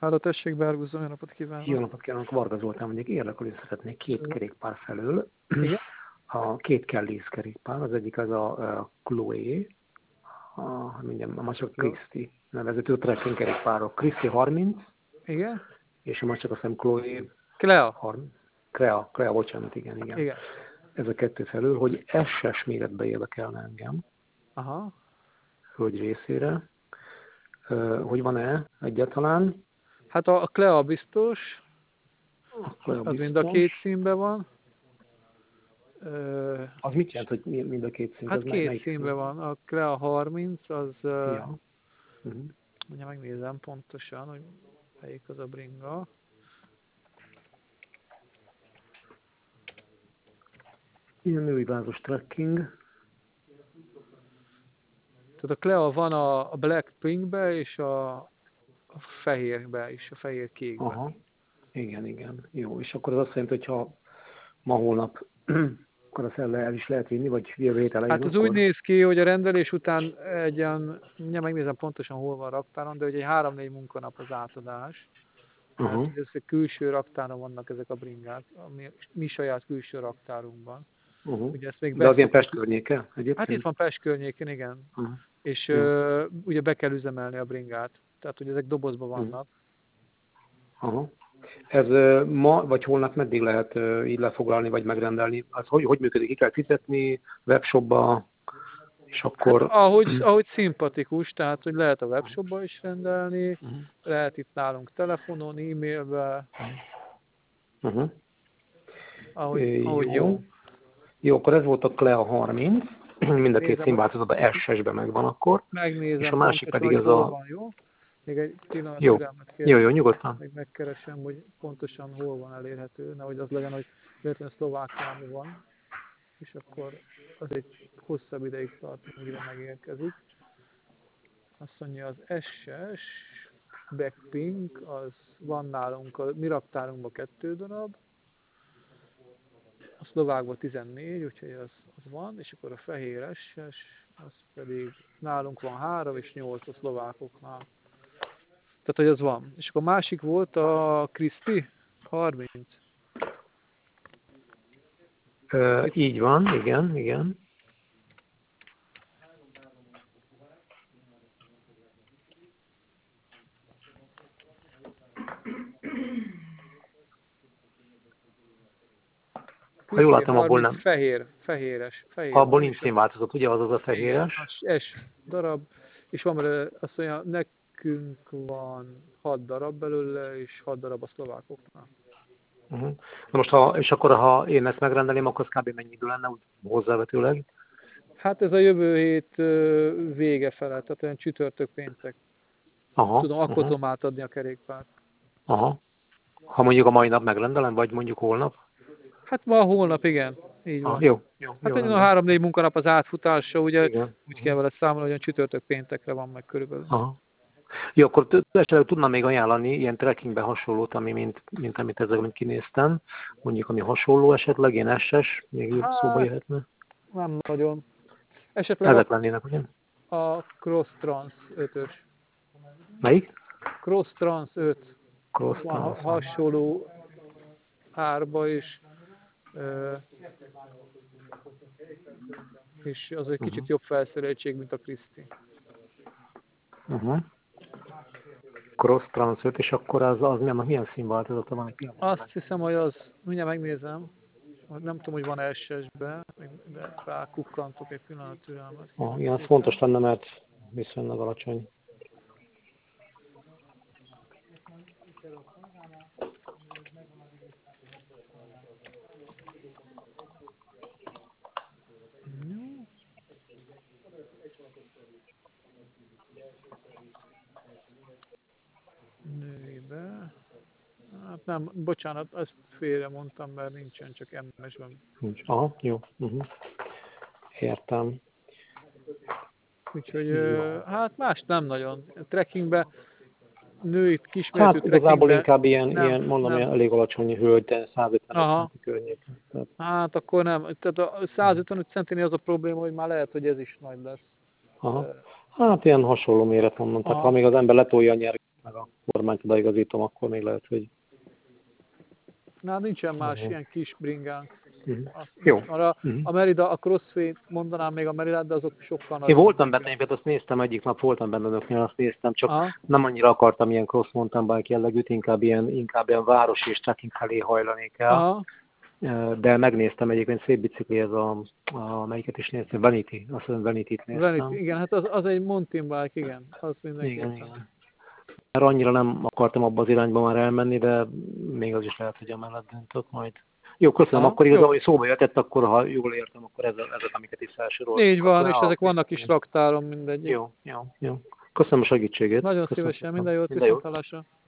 Háló, tessék, Bergúzom, jó napot kívánok! Jó napot kívánok, Varga Zoltán vagyok. Érdeklődni szeretnék két kerékpár felől. Igen? A két Kellys kerékpár, az egyik az a Chloe, mindjárt a másik Christy nevezető trekking kerékpárok. Christy 30, Igen? és a másik azt hiszem Chloe Clea. 30. Clea, bocsánat, igen. Igen. Ez a kettő felől, hogy SS méretbe érdekelne engem. Aha. Hölgy részére. Hogy van-e egyáltalán? Hát a Clea biztos. Clea Az biztos. mind a két színben van. Az mit jelent, hogy mind a két szín? Hát két színben van. A Clea 30, az... Ja. Ugye megnézem pontosan, hogy melyik az a bringa. Ilyen női vázos trekking. Tehát a Clea van a Black Pinkbe és a fehérbe is, a fehér kékbe. Aha. Igen. Jó, és akkor az azt jelenti, hogy ha ma-holnap akkor azt el is lehet vinni, vagy jövő hét elején? Hát az úgy néz ki, hogy a rendelés után egy ilyen, megnézem pontosan hol van a raktáron, de hogy egy 3-4 munkanap az átadás. Hát ezek külső raktáron vannak ezek a bringák, mi saját külső raktárunkban. Ugye ezt még de az ilyen Pest környéke egyébként? Hát itt van Pest környéken, igen. És ugye be kell üzemelni a bringát. Tehát, hogy ezek dobozban vannak. Ez ma vagy holnap meddig lehet így lefoglalni, vagy megrendelni? Az hogy működik? Ki kell fizetni webshopba, és akkor... Hát, ahogy szimpatikus, tehát, hogy lehet a webshopba is rendelni, lehet itt nálunk telefonon, e-mailbe, ahogy jó. Jó, akkor ez volt a Clea 30, mind a két színváltozatban SS-ben megvan akkor. Megnézem, és a másik pedig ez van, jó? Még egy pillanat türelmet kérem. Jó, nyugodtan. Még megkeresem, hogy pontosan hol van elérhető, nehogy az legyen, hogy véletlenül Szlovákiában van, és akkor az egy hosszabb ideig tart, mire megérkezik. Azt mondja, az SS Backpink, az van nálunk, a mi raktárunkban 2 darab, a szlovákban 14, úgyhogy az van, és akkor a fehér SS, az pedig nálunk van 3 és 8 a szlovákoknál. Tehát, hogy az van. És akkor a másik volt a Christy 30. Így van, igen. Ha jól látom, abból nem. Fehéres. Abból nincs színváltozat, ugye az a fehéres? Igen, S darab, és van belőle, azt mondja, nekünk van 6 darab belőle, és 6 darab a szlovákoknál. Na most, és akkor ha én ezt megrendelném, akkor az kb. Mennyi idő lenne úgy hozzávetőleg? Hát ez a jövő hét vége fele, tehát olyan csütörtök, péntek. Tudom, akkor tudom átadni a kerékpárt. Ha mondjuk a mai nap megrendelem, vagy mondjuk holnap? Hát ma holnap, igen. Így van. Jó. Hát egy 3-4 munkanap az átfutása, ugye igen. Úgy kell vele számolni, hogy olyan csütörtök, péntekre van meg körülbelül. Jó, akkor esetleg tudnám még ajánlani ilyen trekkingbe hasonlót, ami mint amit ezzel kinéztem. Mondjuk, ami hasonló esetleg, ilyen SS, még szóba jöhetne. Nem nagyon. Esetleg ezek lennének, ugye? A Cross Trans 5-ös. Melyik? Cross Trans 5. Cross Trans. Hasonló árba is. És az egy kicsit jobb felszereltség, mint a Christy. Cross Trans 5, és akkor az milyen színváltozata van? Azt hiszem, hogy az, mindjárt megnézem, nem tudom, hogy van SS-be, de rákukkantok egy pillanat türelmet. Igen, az fontos lenne, mert viszonylag alacsony. Nőibe. Hát nem, bocsánat, ezt félre mondtam, mert nincsen, csak MS-ben. Nincs. Jó. Értem. Úgyhogy, hát más nem nagyon. Trekkingbe, női kisméretű trekkingbe... igazából inkább ilyen mondom, elég alacsony hölgy, de 150 centi környék. Hát akkor nem. Tehát a 155 centinél az a probléma, hogy már lehet, hogy ez is nagy lesz. Hát ilyen hasonló méret mondom. Tehát ha még az ember letolja a nyerget, meg a kormányt odaigazítom, akkor még lehet, hogy... Na, nincsen más ilyen kis bringánk. Jó. A Merida, a Crossfit, mondanám még a Meridát, de azok sokkal Én nagyobb. voltam benne, egyébként azt néztem, egyik nap voltam benne önöknél, azt néztem, csak nem annyira akartam ilyen cross mountain bike jellegűt, inkább ilyen városi és trekking felé hajlanék el. Aha. De megnéztem egyébként, szép bicikli ez melyiket is néztem, Vanity, azt hiszem Vanity-t néztem. Vanity, igen, hát az egy mountain bike, igen, az mindenképpen. Igen. Mert annyira nem akartam abba az irányba már elmenni, de még az is lehet, hogy amellett döntök majd. Jó, köszönöm, akkor igazából, hogy szóba jöhetett, akkor ha jól értem, akkor ezek, amiket is felsoroltam. Így van, és ezek vannak is raktáron mindegy. Jó. Köszönöm a segítségét. Nagyon szívesen, minden jót, viszontlátásra.